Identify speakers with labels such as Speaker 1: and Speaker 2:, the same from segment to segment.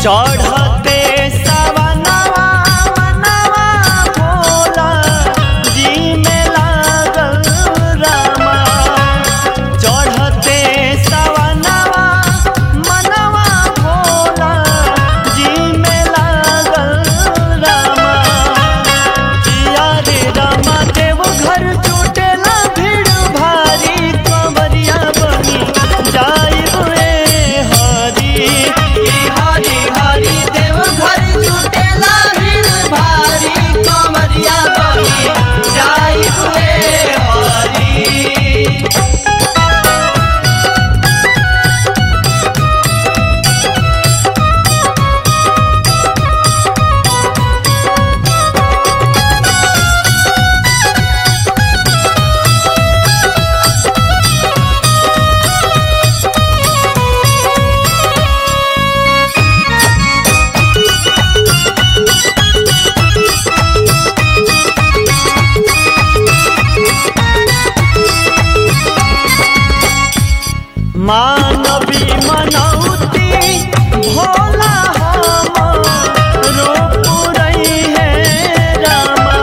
Speaker 1: चढ़ते सवनवा मनवा भोला जी में लागल रामा। चढ़ते सवनवा मनवा भोला जी में लागल रामा। किया रे रामा देव घर जुटेला भीड़ भारी कंवरिया बनी जाइब रे हरी।
Speaker 2: हरी हरी देव घर जुटेला भीड़ भारी कंवरिया बनी जाइब रे हरी।
Speaker 1: मानवी मनौती भोला हमरो पुरई है रामा।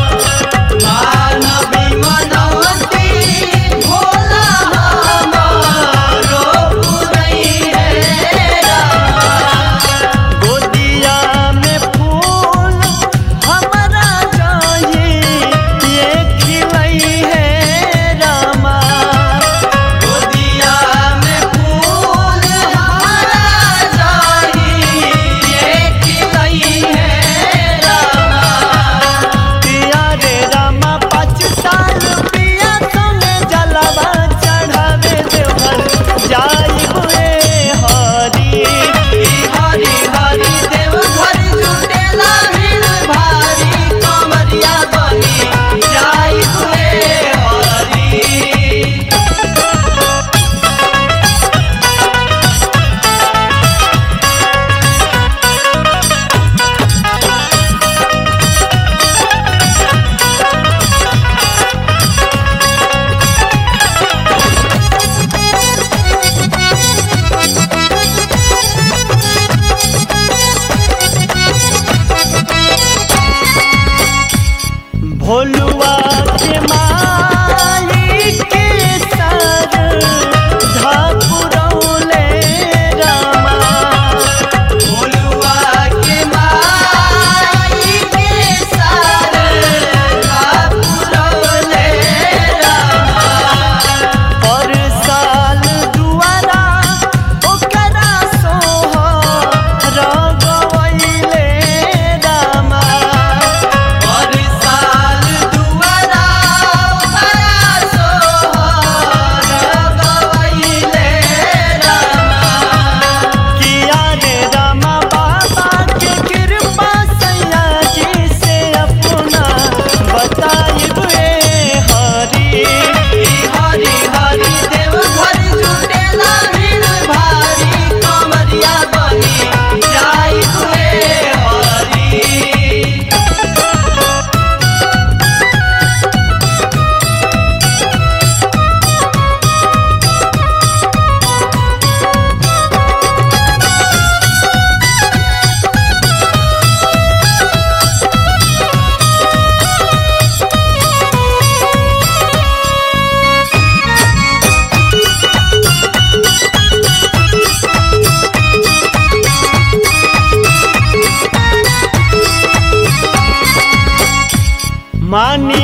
Speaker 2: मानवी मनौती भोला हमरो पुरई है रामा।
Speaker 1: गोदिया में फूल हमरा चाहिए ये खिलई है रामा।
Speaker 2: गोदिया में फूल हमारा जाही ये खिलई है रामा।
Speaker 1: पिया रे रामा 5 साल पिया संगे जलवा चढ़ावे देवघर जाइब रे हरी।
Speaker 2: हरी हरी देव घर जुटेला भीड़ भारी कंवरिया बनी जाइब रे हरी।
Speaker 1: भोलुआ के माई के सर धापुरौले रामा।
Speaker 2: भोलुआ के माई के सर धापुरौले रामा।
Speaker 1: पर साल दुआरा ओकरा सोहर गवैले रामा।
Speaker 2: हर साल दुआरा ओकरा सोहर गवैले रामा।
Speaker 1: किया रे रामा बाबा के कृपा सैया जी से अपना बताइब रे हरी।
Speaker 2: हरी हरी देव घर जुटेला भीड़ भारी कंवरिया बनी जाइब रे हरी।
Speaker 1: मानी